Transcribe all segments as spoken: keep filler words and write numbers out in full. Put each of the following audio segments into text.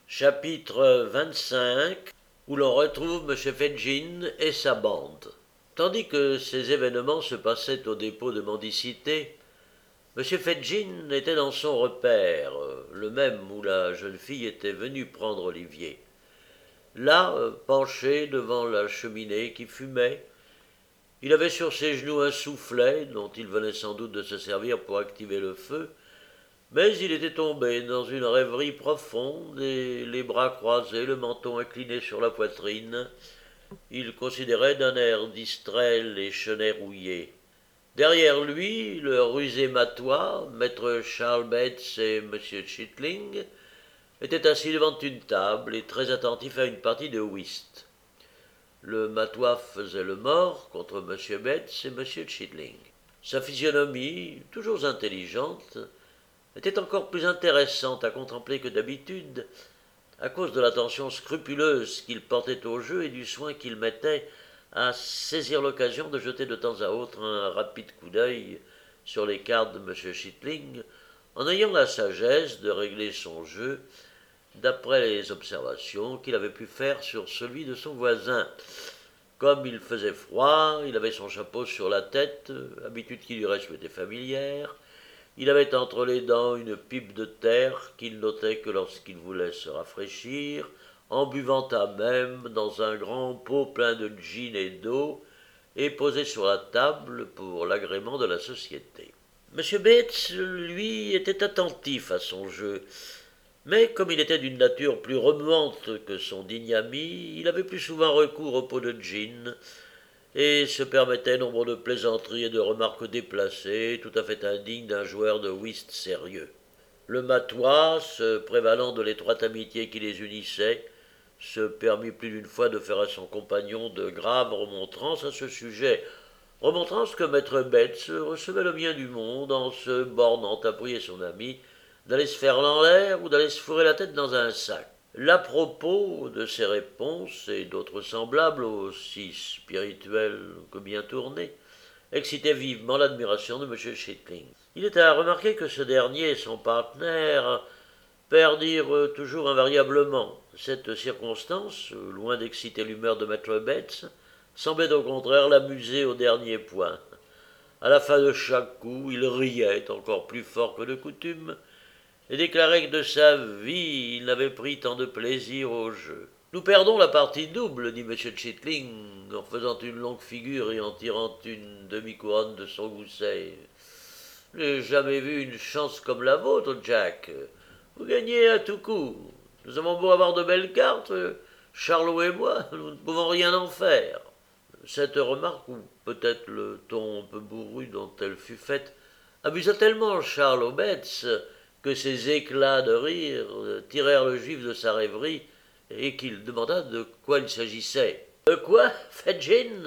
Chapitre vingt-cinq, où l'on retrouve M. Fedgin et sa bande. Tandis que ces événements se passaient au dépôt de mendicité, M. Fedgin était dans son repère, le même où la jeune fille était venue prendre Olivier. Là, penché devant la cheminée qui fumait, il avait sur ses genoux un soufflet dont il venait sans doute de se servir pour activer le feu, mais il était tombé dans une rêverie profonde et, les bras croisés, le menton incliné sur la poitrine, il considérait d'un air distrait les chenets rouillés. Derrière lui, le rusé matois, maître Charles Bates et M. Chitling, étaient assis devant une table et très attentifs à une partie de whist. Le matois faisait le mort contre M. Bates et M. Chitling. Sa physionomie, toujours intelligente, était encore plus intéressante à contempler que d'habitude, à cause de l'attention scrupuleuse qu'il portait au jeu et du soin qu'il mettait à saisir l'occasion de jeter de temps à autre un rapide coup d'œil sur les cartes de M. Chitling, en ayant la sagesse de régler son jeu d'après les observations qu'il avait pu faire sur celui de son voisin. Comme il faisait froid, il avait son chapeau sur la tête, habitude qui lui reste était familière. Il avait entre les dents une pipe de terre qu'il notait que lorsqu'il voulait se rafraîchir, en buvant à même dans un grand pot plein de gin et d'eau, et posé sur la table pour l'agrément de la société. M. Bates, lui, était attentif à son jeu, mais comme il était d'une nature plus remuante que son digne ami, il avait plus souvent recours au pot de gin, et se permettait nombre de plaisanteries et de remarques déplacées, tout à fait indignes d'un joueur de whist sérieux. Le matois, se prévalant de l'étroite amitié qui les unissait, se permit plus d'une fois de faire à son compagnon de graves remontrances à ce sujet, remontrances que maître Bates recevait le bien du monde en se bornant à prier son ami d'aller se faire l'air ou d'aller se fourrer la tête dans un sac. L'à propos de ces réponses et d'autres semblables, aussi spirituelles que bien tournées, excitait vivement l'admiration de M. Chitling. Il était à remarquer que ce dernier et son partenaire perdirent toujours invariablement. Cette circonstance, loin d'exciter l'humeur de maître Bates, semblait au contraire l'amuser au dernier point. À la fin de chaque coup, il riait encore plus fort que de coutume, et déclarait que de sa vie il n'avait pris tant de plaisir au jeu. « Nous perdons la partie double, dit M. Chitling, en faisant une longue figure et en tirant une demi-couronne de son gousset. Je n'ai jamais vu une chance comme la vôtre, Jack. Vous gagnez à tout coup. Nous avons beau avoir de belles cartes, Charlot et moi, nous ne pouvons rien en faire. » Cette remarque, ou peut-être le ton un peu bourru dont elle fut faite, amusa tellement Charles Bates que ces éclats de rire tirèrent le juif de sa rêverie et qu'il demanda de quoi il s'agissait. « De quoi, Fedgin »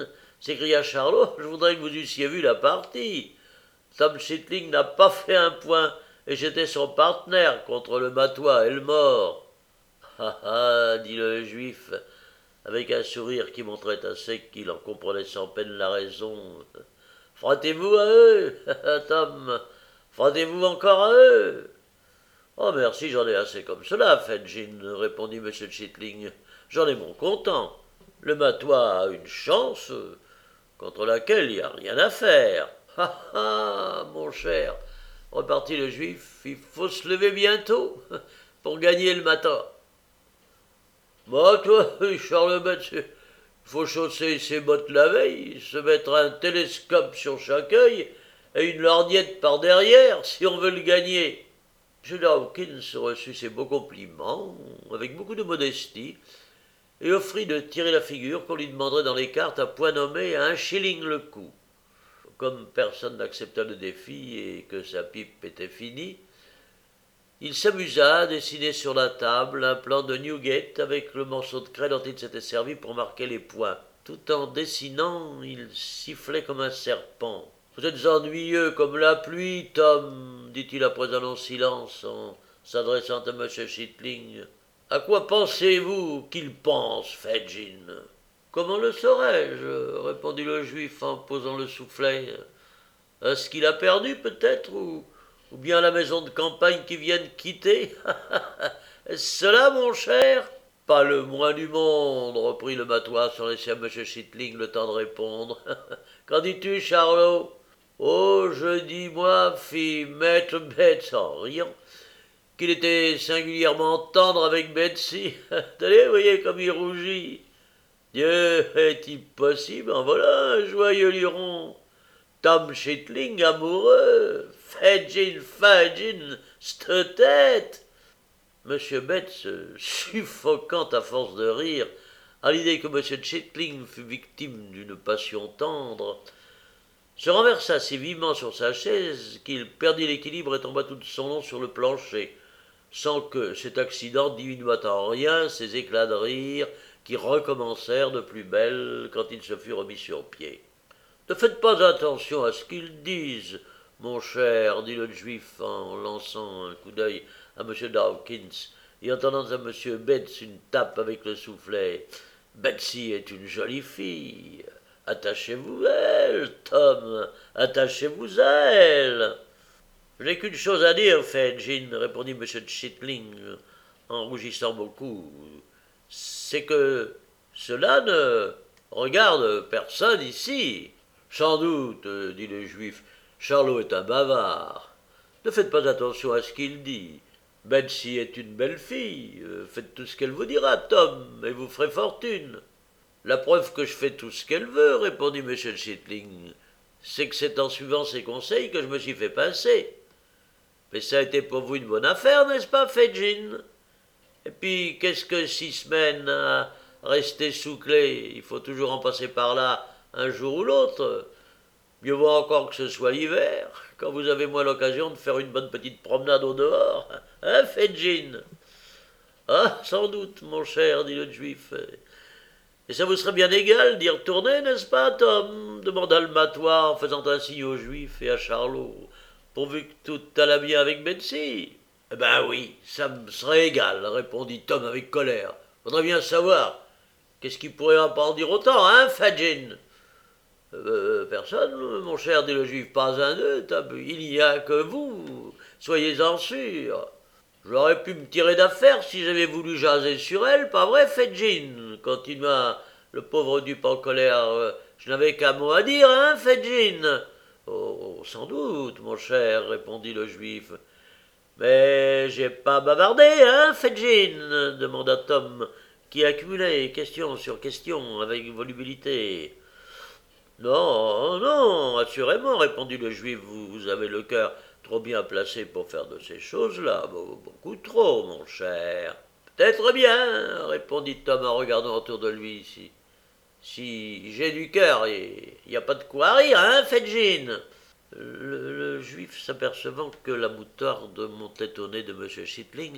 s'écria Charlot. « Je voudrais que vous eussiez vu la partie. Tom Chitling n'a pas fait un point, et j'étais son partenaire contre le matois et le mort. »« Ah ah » dit le juif, avec un sourire qui montrait assez qu'il en comprenait sans peine la raison. « Frottez-vous à eux, Tom, frottez-vous encore à eux. » « Oh, merci, j'en ai assez comme cela, Fedgin, » répondit M. Chitling. « J'en ai mon content. Le matois a une chance contre laquelle il n'y a rien à faire. »« Ah ah, mon cher, » repartit le juif, « il faut se lever bientôt pour gagner le matin. »« Bah, toi, Charles Bates, il faut chausser ses bottes la veille, se mettre un télescope sur chaque œil et une lorgnette par derrière si on veut le gagner. » M. Hawkins reçut ces beaux compliments avec beaucoup de modestie et offrit de tirer la figure qu'on lui demanderait dans les cartes à point nommé à un shilling le coup. Comme personne n'accepta le défi et que sa pipe était finie, il s'amusa à dessiner sur la table un plan de Newgate avec le morceau de craie dont il s'était servi pour marquer les points. Tout en dessinant, il sifflait comme un serpent. « Vous êtes ennuyeux comme la pluie, Tom, » dit-il après un long silence en s'adressant à M. Chitling. « À quoi pensez-vous qu'il pense, Fedgin ?»« Comment le saurais-je » répondit le juif en posant le soufflet. « À ce qu'il a perdu, peut-être, ou, ou bien à la maison de campagne qu'il vient de quitter. Est-ce cela, mon cher? Pas le moins du monde, reprit le matois sans laisser à M. Chitling le temps de répondre. Qu'en dis-tu, Charlot? Oh, je dis, moi, fit maître Bates en riant, qu'il était singulièrement tendre avec Betsy. Tenez, voyez comme il rougit. Dieu, est-il possible? En voilà un joyeux luron. Tom Chitling amoureux. Fadjin, Fadjin, c'te tête. Monsieur Betts, suffocant à force de rire, à l'idée que Monsieur Chitling fut victime d'une passion tendre, se renversa si vivement sur sa chaise qu'il perdit l'équilibre et tomba tout de son long sur le plancher, sans que cet accident diminuât en rien ses éclats de rire qui recommencèrent de plus belle quand il se fut remis sur pied. Ne faites pas attention à ce qu'ils disent, mon cher, dit le juif en lançant un coup d'œil à M. Dawkins et en tendant à M. Bates une tape avec le soufflet. Betsy est une jolie fille. Attachez-vous à elle, Tom, attachez-vous à elle. Je n'ai qu'une chose à dire, Fadjin, répondit M. Chitling en rougissant beaucoup. C'est que cela ne regarde personne ici. Sans doute, dit le juif, Charlot est un bavard. Ne faites pas attention à ce qu'il dit. Betsy est une belle fille. Faites tout ce qu'elle vous dira, Tom, et vous ferez fortune. La preuve que je fais tout ce qu'elle veut, répondit M. Chitling, c'est que c'est en suivant ses conseils que je me suis fait passer. Mais ça a été pour vous une bonne affaire, n'est-ce pas, Fadjin? Et puis, qu'est-ce que six semaines à rester sous clé? Il faut toujours en passer par là un jour ou l'autre. Mieux vaut encore que ce soit l'hiver, quand vous avez moins l'occasion de faire une bonne petite promenade au dehors. Hein, Fadjin? Ah, sans doute, mon cher, dit le juif. Et ça vous serait bien égal d'y retourner, n'est-ce pas, Tom? Demanda le matois en faisant un signe au juif et à Charlot, pourvu que tout allât bien avec Betsy. Eh ben oui, ça me serait égal, répondit Tom avec colère. Faudrait bien savoir. Qu'est-ce qu'il pourrait en pas en dire autant, hein, Fadjin? Euh, personne, mon cher, dit le juif, pas un d'eux, il n'y a que vous, soyez-en sûr. J'aurais pu me tirer d'affaire si j'avais voulu jaser sur elle, pas vrai, Fadjin? Continua le pauvre dupe en colère. Je n'avais qu'un mot à dire, hein, Fadjin? Oh, sans doute, mon cher, répondit le juif. Mais j'ai pas bavardé, hein, Fadjin? Demanda Tom, qui accumulait question sur question avec volubilité. Non, non, assurément, répondit le juif, vous, vous avez le cœur trop bien placé pour faire de ces choses-là, beaucoup trop, mon cher. Peut-être bien, répondit Tom en regardant autour de lui. Si, si j'ai du cœur, il n'y a pas de quoi rire, hein, Fadjin? Le, le juif, s'apercevant que la moutarde montait au nez de M. Chitling,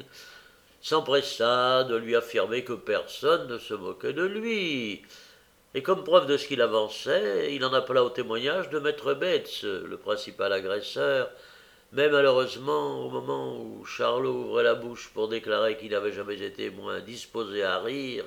s'empressa de lui affirmer que personne ne se moquait de lui. Et comme preuve de ce qu'il avançait, il en appela au témoignage de maître Bates, le principal agresseur, mais malheureusement, au moment où Charlot ouvrait la bouche pour déclarer qu'il n'avait jamais été moins disposé à rire,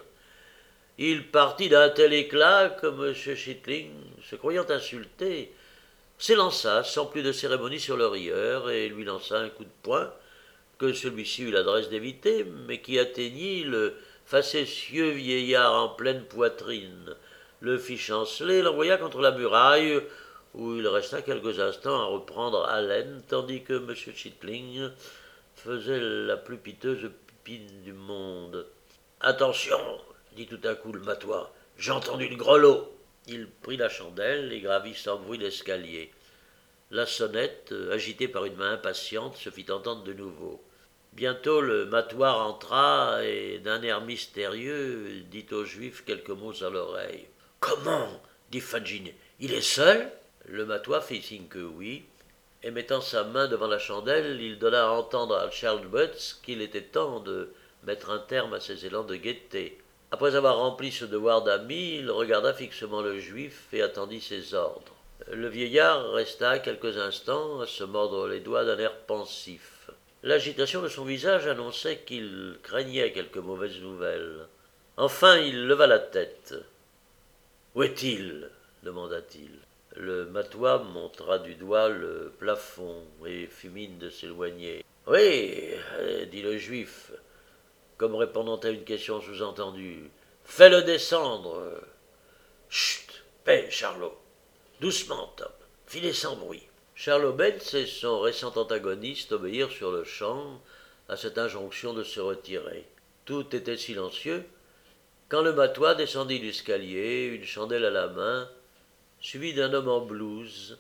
il partit d'un tel éclat que M. Chitling, se croyant insulté, s'élança sans plus de cérémonie sur le rieur et lui lança un coup de poing que celui-ci eut l'adresse d'éviter, mais qui atteignit le facétieux vieillard en pleine poitrine, le fit chanceler, l'envoya contre la muraille, où il resta quelques instants à reprendre haleine, tandis que M. Chitling faisait la plus piteuse pupine du monde. « Attention !» dit tout à coup le matois, « j'ai entendu le grelot !» Il prit la chandelle et gravit sans bruit l'escalier. La sonnette, agitée par une main impatiente, se fit entendre de nouveau. Bientôt le matois rentra et, d'un air mystérieux, dit au juif quelques mots à l'oreille. « Comment » dit Fadjin. « Il est seul ?» Le matois fit signe que oui, et mettant sa main devant la chandelle, il donna à entendre à Charles Butts qu'il était temps de mettre un terme à ses élans de gaieté. Après avoir rempli ce devoir d'ami, il regarda fixement le juif et attendit ses ordres. Le vieillard resta quelques instants à se mordre les doigts d'un air pensif. L'agitation de son visage annonçait qu'il craignait quelque mauvaise nouvelle. Enfin, il leva la tête. « Où est-il » demanda-t-il. Le matois montra du doigt le plafond et fit mine de s'éloigner. « Oui, dit le juif, comme répondant à une question sous-entendue. Fais-le descendre. Chut, paix, Charlot. Doucement, Tom. Filez sans bruit. Charlot Bentz et son récent antagoniste obéirent sur le champ à cette injonction de se retirer. Tout était silencieux, quand le matois descendit l'escalier, une chandelle à la main, suivi d'un homme en blouse,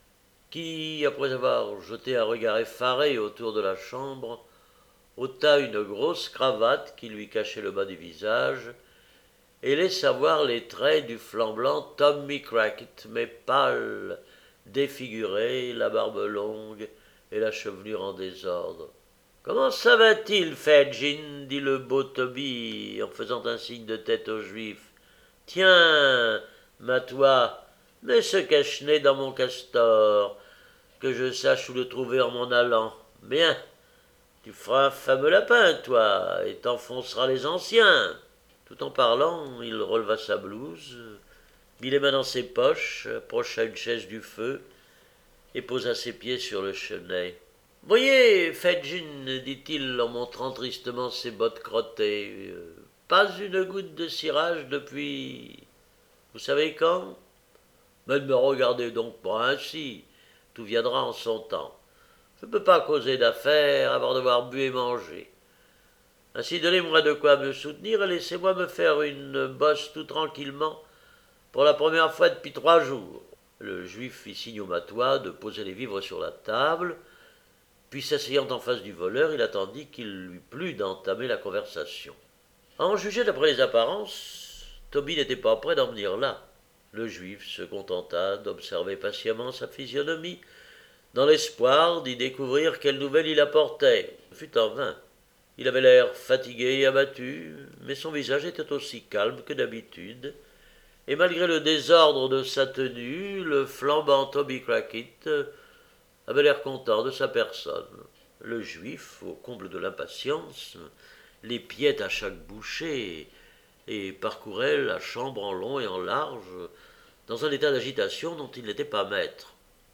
qui, après avoir jeté un regard effaré autour de la chambre, ôta une grosse cravate qui lui cachait le bas du visage, et laissa voir les traits du flamboyant Tommy Crackit, mais pâle, défiguré, la barbe longue et la chevelure en désordre. « Comment ça va-t-il, Fedgin » dit le beau Toby, en faisant un signe de tête au juif. « Tiens, matois, mets ce cache-nez dans mon castor, que je sache où le trouver en m'en allant. Bien, tu feras un fameux lapin, toi, et t'enfonceras les anciens. » Tout en parlant, il releva sa blouse, mit les mains dans ses poches, approcha une chaise du feu et posa ses pieds sur le chenet. « Voyez, Fedgin, dit-il en montrant tristement ses bottes crottées, euh, pas une goutte de cirage depuis... Vous savez quand ? Mais ne me regardez donc pas ainsi, tout viendra en son temps. Je ne peux pas causer d'affaires avant d'avoir bu et mangé. Ainsi donnez-moi de quoi me soutenir et laissez-moi me faire une bosse tout tranquillement pour la première fois depuis trois jours. » Le juif fit signe au matois de poser les vivres sur la table, puis s'asseyant en face du voleur, il attendit qu'il lui plût d'entamer la conversation. À en juger d'après les apparences, Toby n'était pas prêt d'en venir là. Le juif se contenta d'observer patiemment sa physionomie, dans l'espoir d'y découvrir quelle nouvelle il apportait. Ce fut en vain. Il avait l'air fatigué et abattu, mais son visage était aussi calme que d'habitude, et malgré le désordre de sa tenue, le flambant Toby Crackit avait l'air content de sa personne. Le juif, au comble de l'impatience, l'épiait à chaque bouchée et parcourait la chambre en long et en large, dans un état d'agitation dont il n'était pas maître.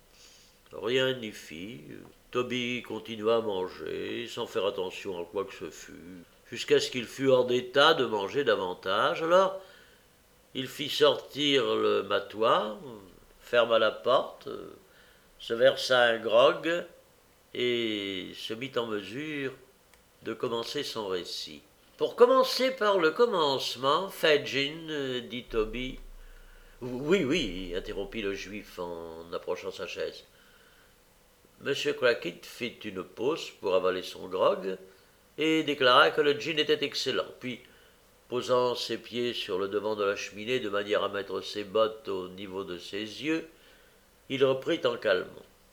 Rien n'y fit. Toby continua à manger, sans faire attention à quoi que ce fût, jusqu'à ce qu'il fût hors d'état de manger davantage. Alors, il fit sortir le matois, ferma la porte, se versa un grog et se mit en mesure de commencer son récit. « Pour commencer par le commencement, Fedgin, dit Toby. »« Oui, oui, interrompit le juif en approchant sa chaise. » Monsieur Crackit fit une pause pour avaler son grog et déclara que le gin était excellent. Puis, posant ses pieds sur le devant de la cheminée de manière à mettre ses bottes au niveau de ses yeux, il reprit en calmant.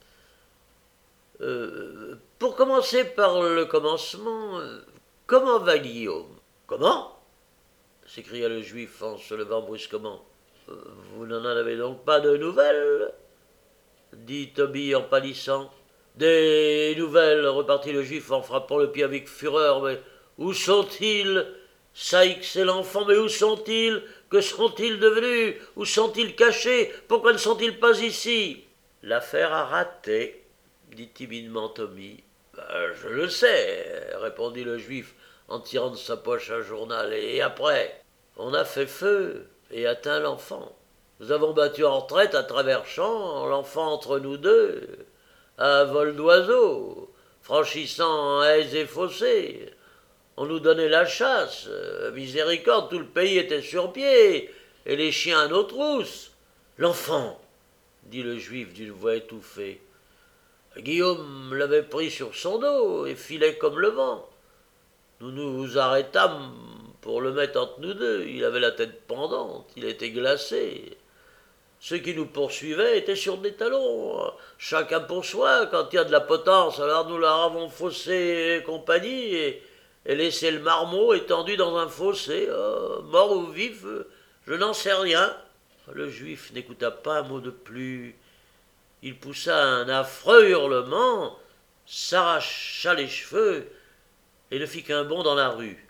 Euh, « Pour commencer par le commencement, comment va Guillaume ?»« Comment ?» s'écria le juif en se levant brusquement. Euh, « Vous n'en avez donc pas de nouvelles ?» dit Toby en pâlissant. « Des nouvelles, repartit le juif en frappant le pied avec fureur. Mais où sont-ils ? Ça excellent enfant, mais où sont-ils ? Que sont-ils devenus ? Où sont-ils cachés ? Pourquoi ne sont-ils pas ici ? L'affaire a raté, dit timidement Tommy. Ben, je le sais, répondit le juif en tirant de sa poche un journal. Et après ? On a fait feu et atteint l'enfant. Nous avons battu en retraite à travers champs, l'enfant entre nous deux, à vol d'oiseau, franchissant haies et fossés. On nous donnait la chasse. Miséricorde, tout le pays était sur pied, et les chiens à nos trousses. L'enfant, dit le juif d'une voix étouffée. Guillaume l'avait pris sur son dos et filait comme le vent. Nous nous arrêtâmes pour le mettre entre nous deux. Il avait la tête pendante, il était glacé. Ceux qui nous poursuivaient étaient sur des talons, chacun pour soi. Quand il y a de la potence, alors nous leur avons faussé et compagnie et, et laissé le marmot étendu dans un fossé, oh, mort ou vif, je n'en sais rien. Le juif n'écouta pas un mot de plus. Il poussa un affreux hurlement, s'arracha les cheveux et ne fit qu'un bond dans la rue.